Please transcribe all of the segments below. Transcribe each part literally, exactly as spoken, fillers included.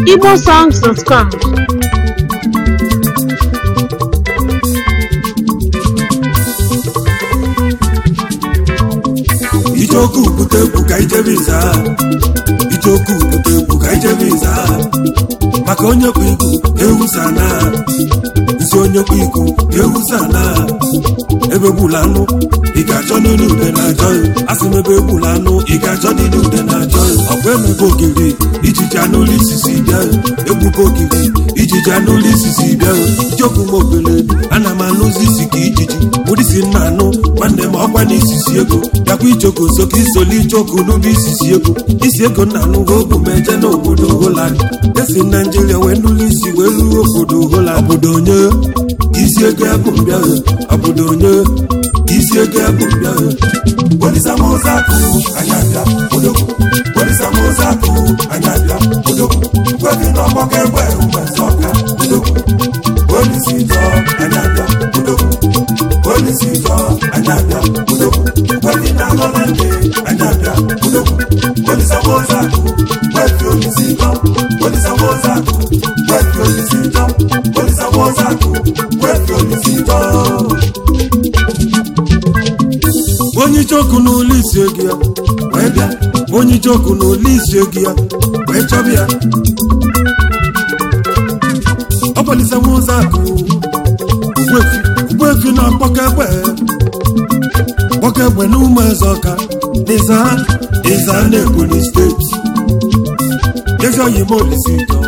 igbo songs dot com. Ijoku bute egwu ka ijebe iza Ijoku bute egwu ka ijebe iza maka onye kwu iku ewu sana nsi onye kwu iku ewu sana ebe gbula anụ ị ga-achọ n'elu ude na-achọ asị m ebe gbula anụ ị ga-achọ n'elu ude na-achọ ọkwa emebe ogiri ijiji anụlụ isisi bịa egbube ogiri ijiji anụlụ isisi bịa Ijoku m obele ana m anụzi isi ka ijiji ụdịsi nna anụ nwanne m ọkwa n'isisi ego bịakwa Ijoku so ka isoli Ijoku n'ubi isisi ego isi ego nna anụgo obu m eje n'obodo Holland esi Naijiria wee nụlụ isi wee ruo obodo Holland obodo onye isi ego abụ mbịa obodo onye isi ego abụ mbịa polisa mozaku anya bịa odogwu polisa mozaku anya bịa odogwu gwebi n'ọgbọka egbe umezọka odogwu polisi jọ anya bịa odogwu polisi jọ anya bịa odogwu gwebi na gọọmenti anya bịa odogwu polisa mozaku gwebi olisi jọ polisa mozaku gwebi olisi jọ polisa mozaku gwebi olisi jọ onye Ijoku n'ụlọ isi ego ya wee bịa onye Ijoku n'ụlọ isi ego ya wee chọbịa ya ọ polisa mozaku ugwefi ugwefi na mkpọkegbe mkpọkegbe na ụmụ Ezeọka n'ịza ịza na Ebonyi steeti ezi oyi m olisi ịtọ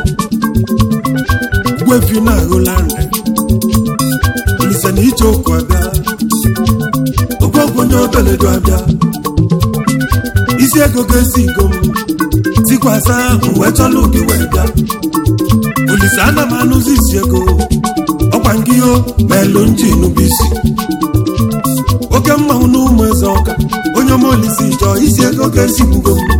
ugwefi na Holland olise na Ijoku abịa onye obele du abịa isi ego ga-esi igo m tikwasa wee chọlụ gị wee bịa olise ana m anụzi isi ego ọkwa ngịyo melu njinu bisi oke mmanwụ na ụmụ Ezeọka onye ọma olisi jọ isi ego ga-esi bugo m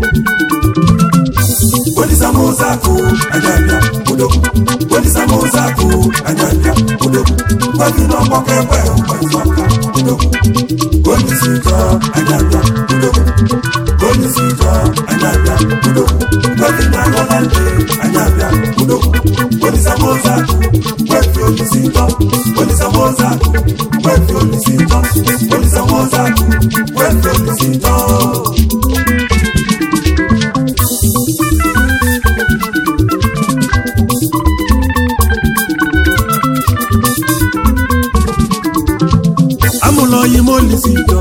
polisa mozaku anya bịa odogwu polisa mozaku anya bịa odogwu gwabi n'ọgbọka egbe Ezeọka odogwu polisi jọ anya bịa odogwu polisi jọ anya bịa odogwu gwabi na gọọmenti anya bịa odogwu polisa mozaku gwefi olisi jọ polisa mozaku gwefi olisi jọ polisa mozaku gwefi olisi jọ amụlọyi m olisi jọ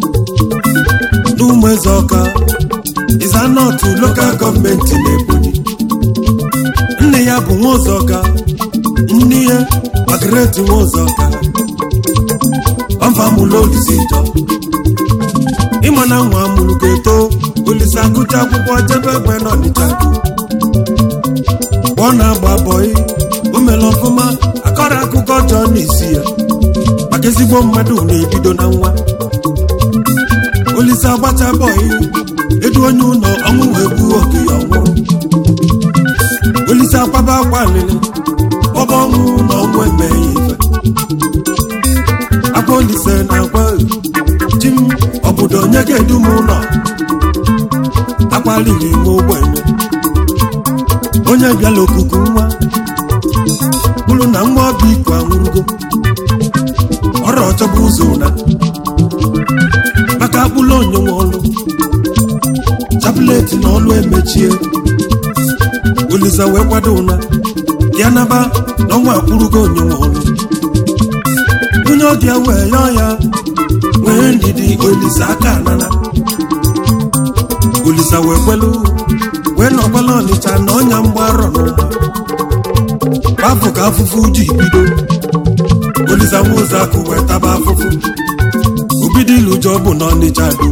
n'ụmụ Ezeọka ịza nọtụ lokal gọọmenti n'Ebonyi nne ya bụ nwa Ezeọka nne ya Margaret nwa Ezeọka ọmfa amụlọ olisi jọ ịma na nwa amụrụ ga-eto olise agụcha akwụkwọ jebe egbe n'Ọnịcha ọ na-agba bọị o mere ọfụma akọrọ akụkọ ọjọọ n'isi ya maka ezigbo mmadụ na-ebido na nwa olise agbacha bọị edu onye ụlọ ọnwụ wee gbuo oke ya ọnwụrụ olise akwaba akwa alịlị ọba ọnwụ na ọnwụ emeghị ife akwa olise na-agwa ji m obodo onye ga-edu m ụlọ akwa alịlị ime ogbenye onye bịala okuku nwa bụrụ na nwa ọbụ iko anwụrụgo ọrụ ọchọbụ ụzọ na maka akpụlụ onye nwe ọlụ chapụleti na ọlụ emechie olise wee kwado ụna ya naba na ọnwa akpụrụgo onye nwe ọlụ onye ọ dị ya wee yọọ ya nwee ndidi olise aka anana olise wee kwelu wee nọkwala Ọnịcha na ọnya mgbarọ n'ụma afọ ka afụfụ ji bido olise mozaku wee taba afụfụ obido ilu ụjọ bụ n'Ọnịcha do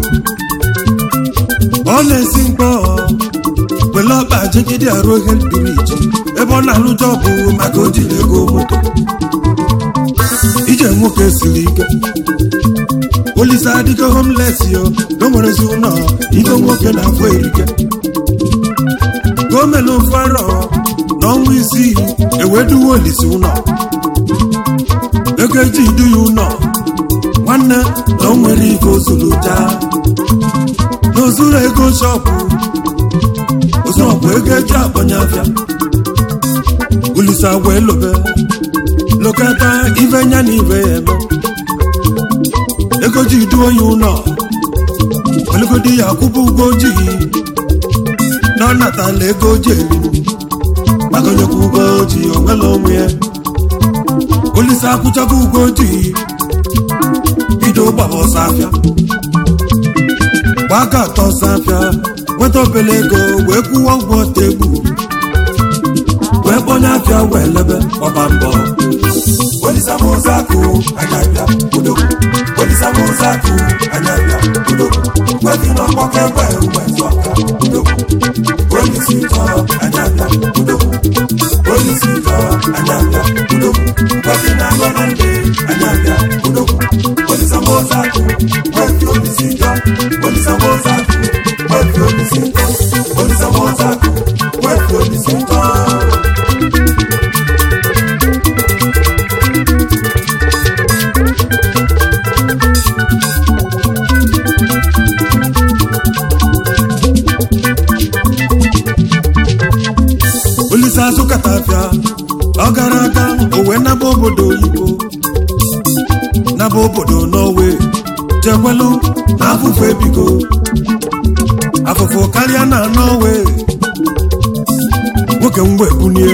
ọ na-esi mkpọ wele ọkpa jegide arụ ohe biriji ebe ọ na-alụ jọbụ maka o jiri ego moto ije nwoke siri ike olise adịgo homeless yo na o nwerezi ụlọ igo nwoke na afọ erike gomelu ofu arọ n'ọnwa isii eweduwe olise ụlọ ego eji idu ya ụlọ nwanne na o nwere ife ozuru jaa n'ozuru ego shọpụ ozọpụ ego eji akpọnye afịa Olisa wee lobe lokata ife nya na ife eme ego ji du oyi ụlọ olugodi ya kwụbụ ụgwọ ji na natala ego ji eri maka onye kwụ ụgwọ ji onwela onwe ya Olisa akwụchago ụgwọ ji bido gbaba ọsọ afịa gbaka atọ ọsọ afịa nweta obele ego wee kwụwa ụgwọ tegbu wee kpọnye afịa wee lebe ọba mbọ Olisa mozaku anyabịa udo Olisa mozaku anyabịa udo webi na ọkpọka egbe uwe zọka udo Olisa ịtọ anyabịa udo Olisa ịtọ anyabịa udo webi na agọ na ndị anyabịa udo Olisa mozaku webi Olisa ịtọ Olisa mozaku webi Olisa ịtọ Olisa mozaku webi Olisa ịtọ Olisa azụkata afịa ọ gara aga o wee naba obodo oyibo naba obodo Norway chekwelu na afụfụ ebigo afụfụ karịa na Norway nwoke mgbe bunie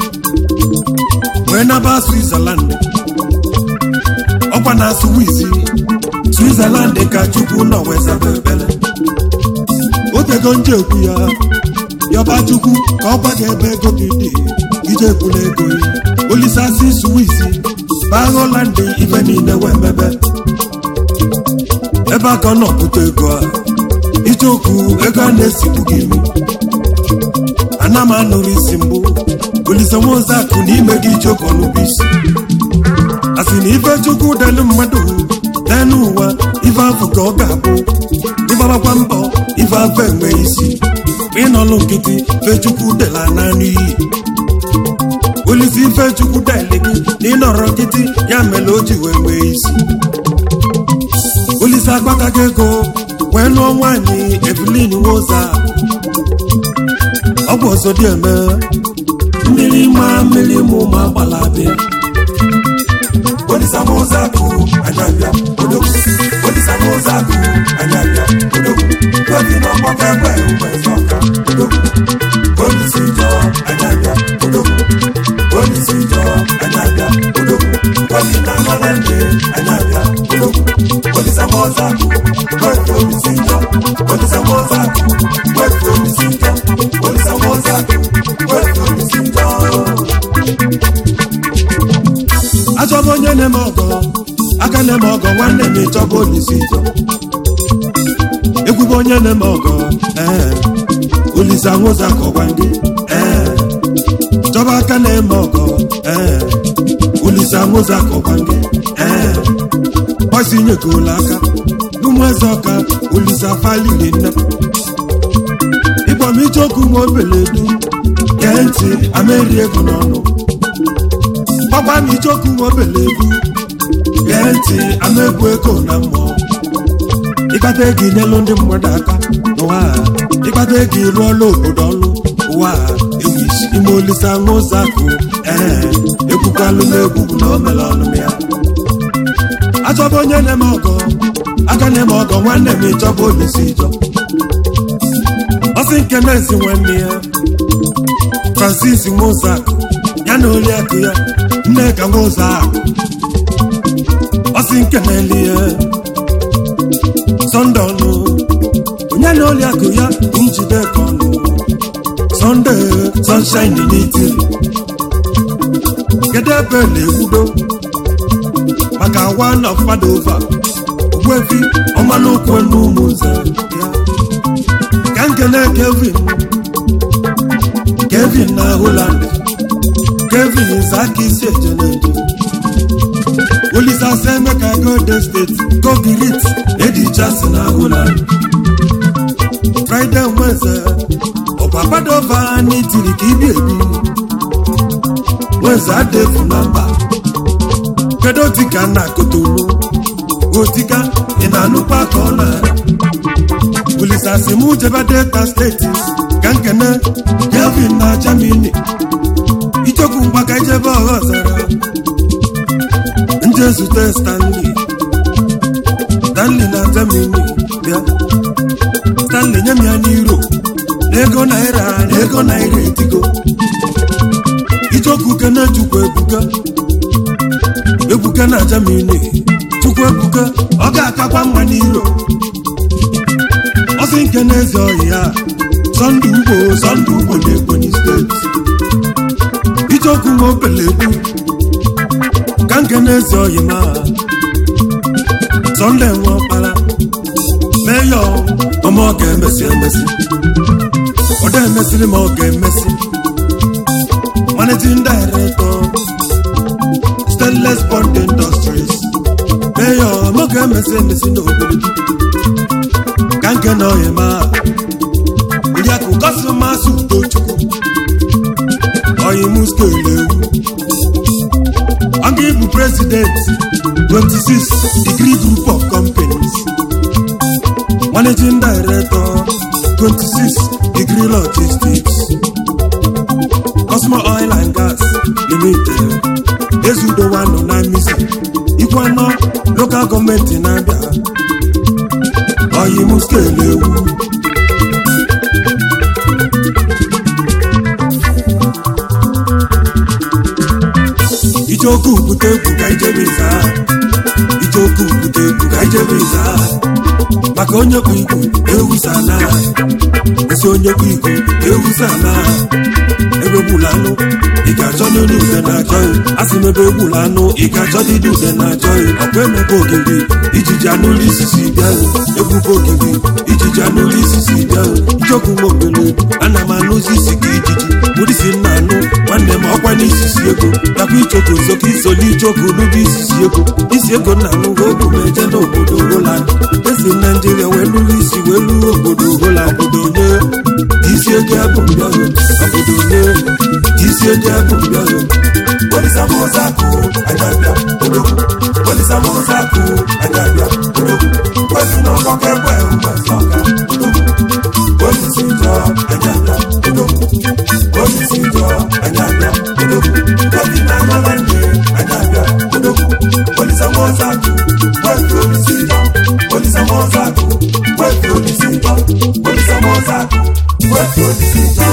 wee naba Switzerland ọkwa na Swiss Switzerland ka Chukwu nọ wee zaba ebele otego nje ekwu ya yọba Chukwu ka ọ gbaga ebe ego gị dị ije ekwula ego ya Olisa si Swiss baa Holland ife niile wee mebe ebe aka ọ nọpụta ego a ije okwu ego a na-esigbu gị imi ana m anụrụ isi mbụ Olisa mozaku n'ime gị ijoko n'ubu isi asị na ife Chukwu delu mmadụ n'elu ụwa ife afọ ka ọ ga-abụ ịgbabakwa mbọ ife afọ enwe isi ịnọlụ nkịtị Fechukwu dela naanị iyi Olisa ife Chukwu deli gị na ịnọrọ nkịtị ya mere o ji wee nwee isi Olisa agbakago ego wee lụọ nwaanyị Evelyn Nwozaku ọ bụ ọzọ dị eme mmiri ma mmiri mụ ma gbala abịa Olisa mozaku anyabịa udo Olisa mozaku anyabịa udo webi na ọkpọka egbe uwe zọka udo Olisa ịtọ anyabịa udo Olisa ịtọ anyabịa udo webi na agọ na ndị anyabịa udo Olisa mozaku webi Olisa ịtọ Olisa mozaku webi Olisa ịtọ Olisa mozaku webi Olisa ịtọ achọba onye na-eme ọgọ aka na-eme ọgọ nwanne m ịchọba Olisa ịtọ ekwuba onye na-eme ọgọ ee Olisa Nwozaku gwa gị ee chọba aka na-eme ọgọ ee Olisa Nwozaku gwa gị ee ọsi nyekola aka n'ụmụeze ọka Olisa falili nne ịgbam icheokwu ma obele edu gee ntị ameri ego n'ọnụ gbagba m icheokwu ma obele edu gee ntị ama ebu ego na mmụọ ịkpata ego nyelu ndị mmadụ aka n'ụwa ịkpata ego ịrụọla obodo ọlụ ụwa ewu isi ime Olisa Nwozaku ee ekwukwalụ m egwu na o mere ọnụ m ya achọba onye na-eme ọgọ aka na-eme ọgọ nwanne m ịchọba Olisa ịtọ ọsị nke na-esi nwanne ya Francis Nwozaku ya na Oriakụ ya Nneka Nwozaku ọsị nke na-eli ya Sunday ọnụ onye na Oriakụ ya Njideka ọnụ Sunday sunshine n'itiri kedu ebe na-ekwudo maka one of Padova Ogbuefi Ọmanụkwu n'Ụmụnze ya ka nkene Kevin Kevin na Holland Kevin Zaki si ejeneje Olisa se Emeka Golden State go Girit Edi Chasi na Holland Friday Wednesday ọkwa Padova n'itiri ka ibi ebi Wednesday adefu na mba kedu tika na Kotonu otika ị na-anụkwa ka ọ na Olisa si mụ jebe Delta steeti ka nkene Kevin na Germany ichokwu mgba ka ijebe ọghọzara nje zute Stanley Stanley na Germany bịa Stanley nye m ya n'iro n'ego naira n'ego naira etigo ichokwu kene Chukwu ebuka ebuka na Germany Chukwu ebuka ọ ga-akakwa mma n'iro ọsị nke n'eze ọhịa Sunday Ugbo Sunday Ugbo na Ebonyi steeti ichokwu nwa opelebu ka nke n'eze ọhịa Sunday nwa ọkpara meyo ọma ọ ga-emesi emesi ọ da emesiri ma ọ ga-emesi managing director Stainless Bond Industries meyo ọma ọ ga-emesi emesi n'obodo ka nke na ọhịa ma Oriakụ Kọsịmasị Udochukwu ọyị muskele ọ ga-ebu president twenty-six degree group of companies managing director twenty-six degree logistics Cosmo Oil and Gas Limited Ezudo Wano na Misi Ikwano local government na-abịa ọyị muskele ichoku bute egwu ka ijebe iza ichoku bute egwu ka ijebe iza maka onye kwu igwu ewusana esi onye kwu igwu ewusana ebe gbula anụ ị ga-achọ n'elu ude na-achọghị asị m ebe egbula anụ ị ga-achọ dịdị ude na-achọghị ọkwa emebe ogiri ijiji anụlụ isisi bịahụ egbube ogiri ijiji anụlụ isisi bịahụ ichoku nwobele ana m anụzi isi ka ijiji mụdịsi nna anụ nwanne m ọkwa n'isisi ego nakwa ichoku nso ka isoli ichoku n'ubi isisi ego isi ego nna anụgo ogu ma eje n'obodo Holland esi Naijiria wee lụrụ isi wee lụrụ obodo Holland obodo onye isi ego abụ mbịahụ obodo onye isi ego abụ mbịahụ Olisa Mozaku anyabịa odogwu Olisa Mozaku anyabịa odogwu kwezi na ọkọkọ ekwe umezi ọka odogwu Osisi jọ anyabịa odogwu Osisi jọ anyabịa odogwu Kobi na Malande anyabịa odogwu Olisa Mozaku kwezi olisi jọ Olisa Mozaku kwezi olisi jọ Olisa Mozaku kwezi olisi jọ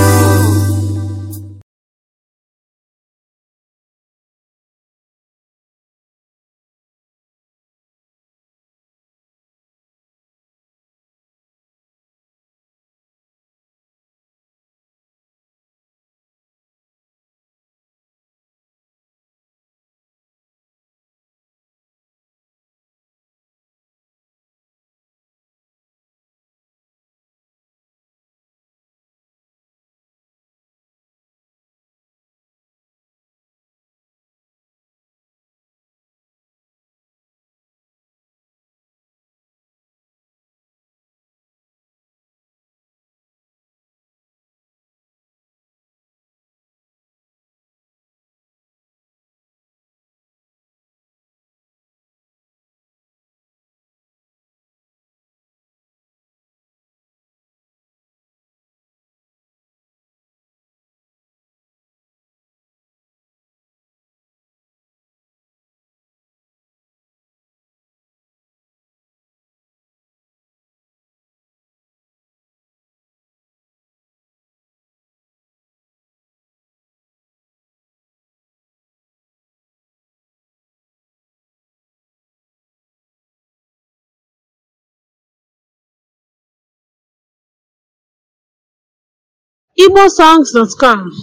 igbo songs dot com